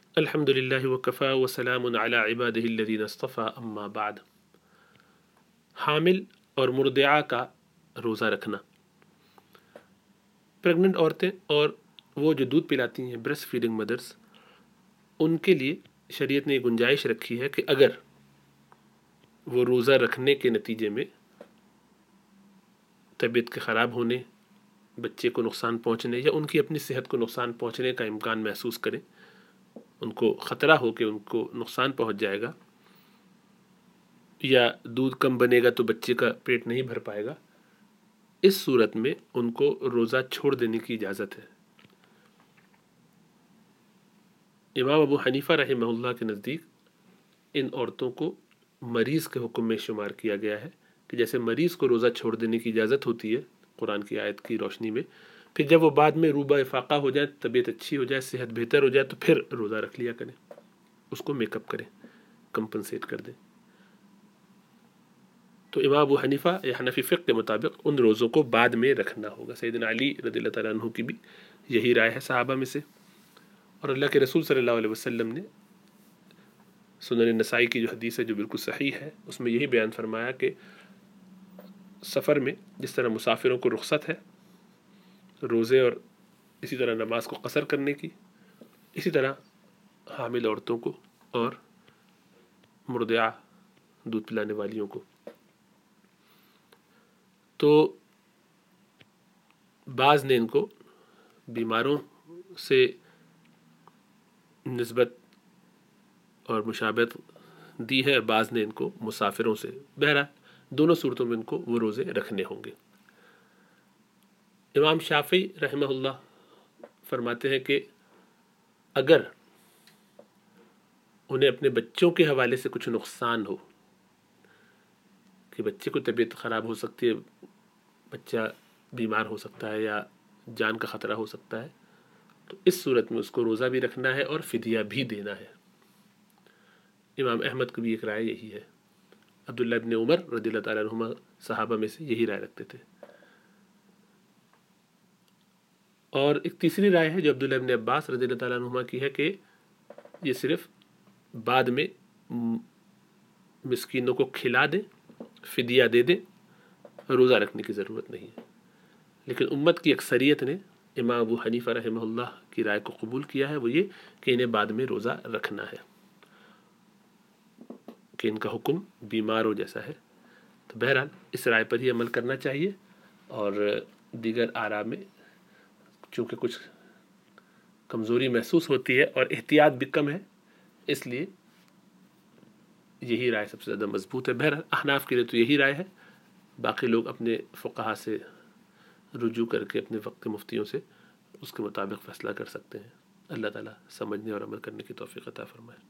الحمد للہ وکفا وسلام علی عبادہ الذین اصطفیٰ اما بعد۔ حامل اور مرضعہ کا روزہ رکھنا۔ پریگننٹ عورتیں اور وہ جو دودھ پلاتی ہیں بریسٹ فیڈنگ مدرس، ان کے لیے شریعت نے یہ گنجائش رکھی ہے کہ اگر وہ روزہ رکھنے کے نتیجے میں طبیعت کے خراب ہونے، بچے کو نقصان پہنچنے یا ان کی اپنی صحت کو نقصان پہنچنے کا امکان محسوس کریں، ان کو خطرہ ہو کہ ان کو نقصان پہنچ جائے گا یا دودھ کم بنے گا تو بچے کا پیٹ نہیں بھر پائے گا، اس صورت میں ان کو روزہ چھوڑ دینے کی اجازت ہے۔ امام ابو حنیفہ رحمہ اللہ کے نزدیک ان عورتوں کو مریض کے حکم میں شمار کیا گیا ہے کہ جیسے مریض کو روزہ چھوڑ دینے کی اجازت ہوتی ہے قرآن کی آیت کی روشنی میں، پھر جب وہ بعد میں روبہ افاقہ ہو جائے، طبیعت اچھی ہو جائے، صحت بہتر ہو جائے تو پھر روزہ رکھ لیا کریں، اس کو میک اپ کریں، کمپنسیٹ کر دیں۔ تو امام ابو حنیفہ یا حنفی فقہ کے مطابق ان روزوں کو بعد میں رکھنا ہوگا۔ سیدنا علی رضی اللہ تعالیٰ عنہ کی بھی یہی رائے ہے صحابہ میں سے، اور اللہ کے رسول صلی اللہ علیہ وسلم نے سنن نسائی کی جو حدیث ہے جو بالکل صحیح ہے، اس میں یہی بیان فرمایا کہ سفر میں جس طرح مسافروں کو رخصت ہے روزے اور اسی طرح نماز کو قصر کرنے کی، اسی طرح حامل عورتوں کو اور مرضعہ دودھ پلانے والیوں کو۔ تو بعض نے ان کو بیماروں سے نسبت اور مشابہت دی ہے، بعض نے ان کو مسافروں سے۔ بہرحال دونوں صورتوں میں ان کو وہ روزے رکھنے ہوں گے۔ امام شافعی رحمہ اللہ فرماتے ہیں کہ اگر انہیں اپنے بچوں کے حوالے سے کچھ نقصان ہو کہ بچے کو طبیعت خراب ہو سکتی ہے، بچہ بیمار ہو سکتا ہے یا جان کا خطرہ ہو سکتا ہے، تو اس صورت میں اس کو روزہ بھی رکھنا ہے اور فدیہ بھی دینا ہے۔ امام احمد کی بھی ایک رائے یہی ہے۔ عبداللہ ابن عمر رضی اللہ تعالیٰ عنہما صحابہ میں سے یہی رائے رکھتے تھے۔ اور ایک تیسری رائے ہے جو عبداللہ ابن عباس رضی اللہ تعالیٰ عنہما کی ہے کہ یہ صرف بعد میں مسکینوں کو کھلا دیں، فدیہ دے دیں، روزہ رکھنے کی ضرورت نہیں ہے۔ لیکن امت کی اکثریت نے امام ابو حنیفہ رحمہ اللہ کی رائے کو قبول کیا ہے، وہ یہ کہ انہیں بعد میں روزہ رکھنا ہے، کہ ان کا حکم بیماروں جیسا ہے۔ تو بہرحال اس رائے پر ہی عمل کرنا چاہیے، اور دیگر آراء میں چونکہ کچھ کمزوری محسوس ہوتی ہے اور احتیاط بھی کم ہے، اس لیے یہی رائے سب سے زیادہ مضبوط ہے۔ بہرحال احناف کے لیے تو یہی رائے ہے، باقی لوگ اپنے فقہا سے رجوع کر کے اپنے وقت کے مفتیوں سے اس کے مطابق فیصلہ کر سکتے ہیں۔ اللہ تعالیٰ سمجھنے اور عمل کرنے کی توفیق عطا فرمائے۔